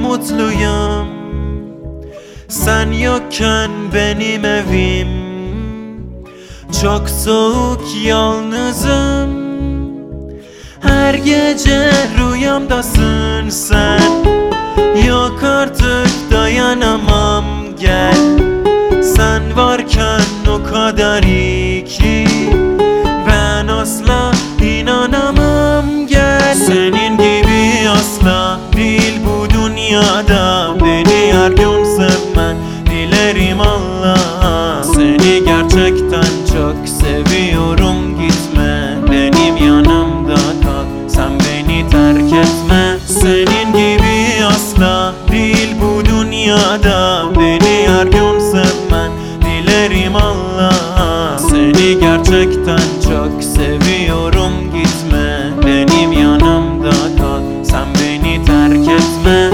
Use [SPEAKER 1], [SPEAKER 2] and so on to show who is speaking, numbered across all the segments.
[SPEAKER 1] mutluyum. Sen yokken benim evim çok soğuk, yalnızım. Her gece rüyamdasın sen. Yok artık dayanamam, gel. Sen varken o kadar iyi ki ben asla inanamam, gel. Senin gibi asla değil bu dünyada, beni her gün sevmen dilerim Allah'a. Seni gerçekten çok seviyorum, gitme, benim yanımda kal, sen beni terk etme. Senin gibi asla değil bu dünyada, beni her gün sevmen dilerim Allah'a. Seni gerçekten çok seviyorum, gitme, benim yanımda kal, sen beni terk etme.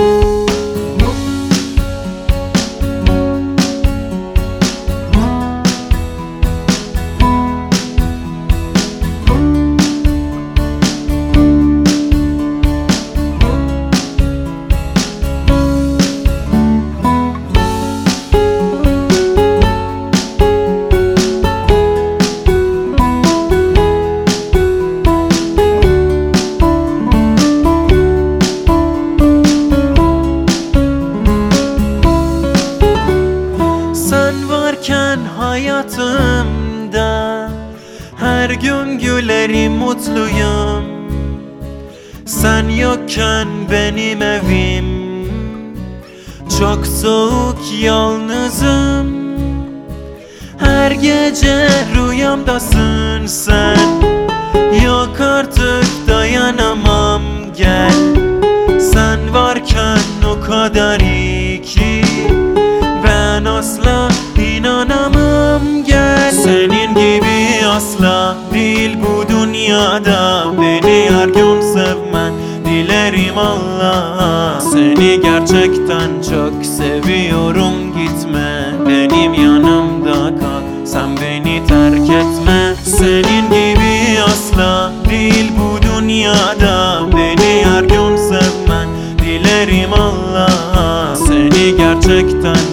[SPEAKER 1] Hayatımda her gün gülerim, mutluyum. Sen yokken benim evim çok soğuk, yalnızım. Her gece rüyamdasın sen. Yok artık dayanamam, gel. Sen varken o kadar iyi ki ben asla inanamam, gel. Senin gibi asla değil bu dünyada, beni her gün sevmen dilerim Allah'a. Seni gerçekten çok seviyorum, gitme, benim yanımda kal, sen beni terk etme. Senin gibi asla değil bu dünyada, beni her gün sevmen dilerim Allah'a. Seni gerçekten